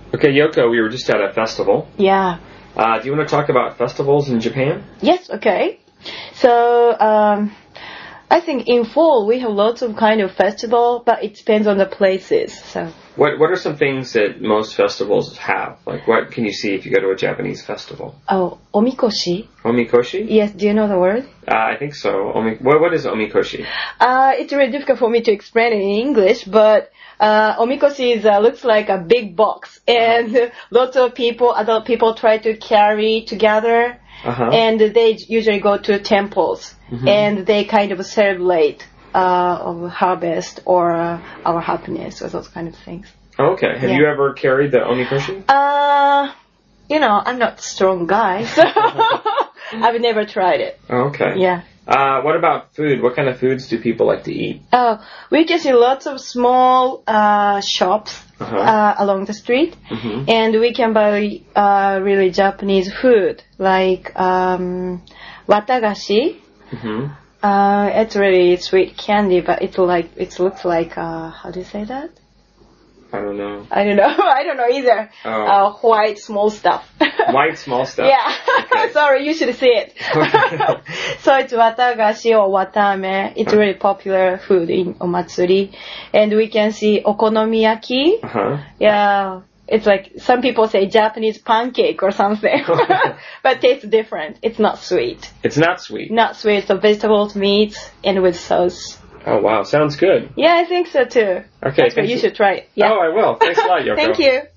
Okay, Yoko, we were just at a festival. Yeah. Do you want to talk about festivals in Japan? Yes, okay. So, I think in fall we have lots of kind of festival, but it depends on the places. So. What are some things that most festivals have? Like, what can you see if you go to a Japanese festival? Oh, omikoshi. Omikoshi? Yes, do you know the word? I think so. What is omikoshi? It's really difficult for me to explain it in English, but omikoshi looks like a big box, and lots of people, adult people, try to carry together, and they usually go to temples, and they kind of celebrate of harvest or our happiness or those kind of things. Okay. Have you ever carried the omikoshi? I'm not a strong guy, so I've never tried it. Okay. Yeah. What about food? What kind of foods do people like to eat? We can see lots of small shops along the street, and we can buy really Japanese food like watagashi. It's really sweet candy, but it looks like how do you say that? I don't know. I don't know either. White small stuff. White small stuff. Yeah. Okay. Sorry, you should see it. So it's watagashi or watame. It's really popular food in omatsuri, and we can see okonomiyaki. Yeah. It's like some people say Japanese pancake or something, but it tastes different. It's not sweet. It's not sweet. Not sweet. So vegetables, meat, and with sauce. Oh wow, sounds good. Yeah, I think so too. Okay, you should try it. Yeah. Oh, I will. Thanks a lot, Yoko. Thank you.